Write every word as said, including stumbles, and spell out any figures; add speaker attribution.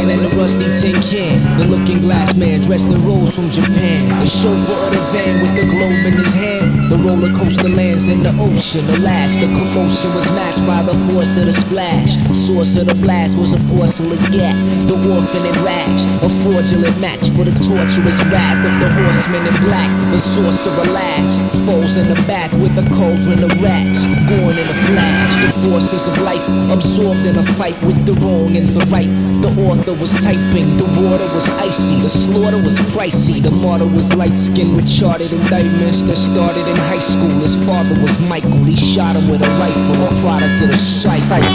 Speaker 1: man in the rusty tin can, the looking glass man dressed in robes from Japan, the chauffeur of the van with the globe in his hand. The roller coaster lands in the ocean, the lash, the commotion was matched by the force of the splash. Source of the blast was a porcelain gat, the orphan in rags, a fraudulent match for the torturous wrath of the horsemen in black. The sorcerer lags, foes in the back with the cauldron of rats, born in a flash. The forces of life absorbed in a fight with the wrong and the right. The author was typing, the water was icy, the slaughter was pricey. The martyr was light-skinned with charted indictments that started in high school. His father was Michael, he shot him with a rifle, a product of the cycle.